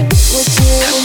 with you.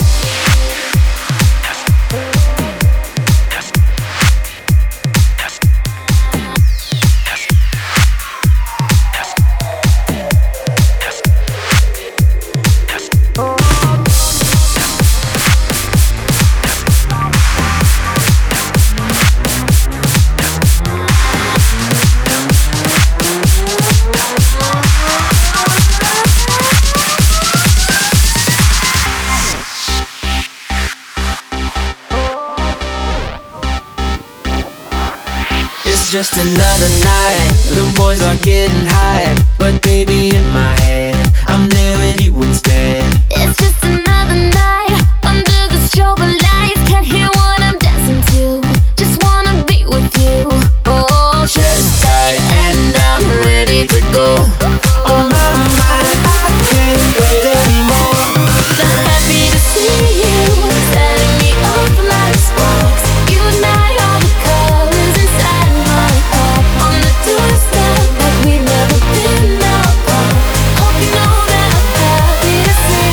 It's just another night, the boys are getting high, but baby in my head, I'm there with you instead. It's just another night under the strobe of lights. Can't hear what I'm dancing to, just wanna be with you. Oh, Chest tight and I'm ready to go. On my mind, I can't wait anymore. I'm happy to see you, setting me off like sparks. You and I are the colors inside my heart. On the doorstep, like we've never been apart. Hope you know that I'm happy to see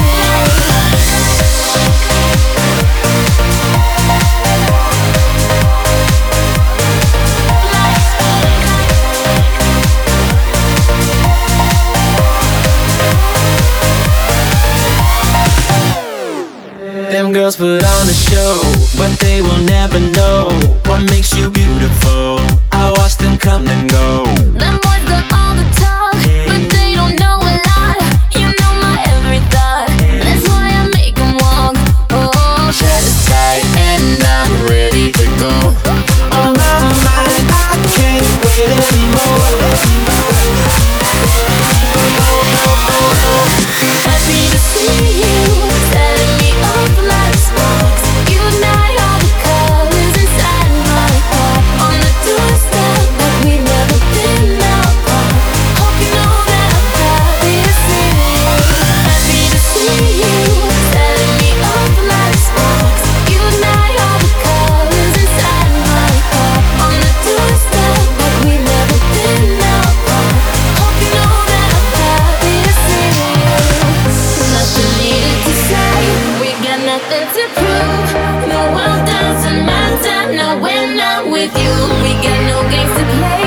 Them girls put on a show, but they will never know what makes you beautiful. I watch them come and go. them boys got all the talk, but they don't know a lot. You know my every thought, that's why I make them walk. Oh, Chest tight and I'm ready to go. On my mind, I can't wait anymore. happy to see you, setting me off like sparks. You and I are the colors inside my heart. On the doorstep, like we've never been apart. Hope you know that I'm happy to see you. Happy to see you, setting me off like sparks. You and I are the colors inside my heart. On the doorstep, like we've never been apart. Hope you know that I'm happy to see you. Nothing needed to say, we got nothing to prove. The world doesn't matter, now when I'm with you. We got no games to play.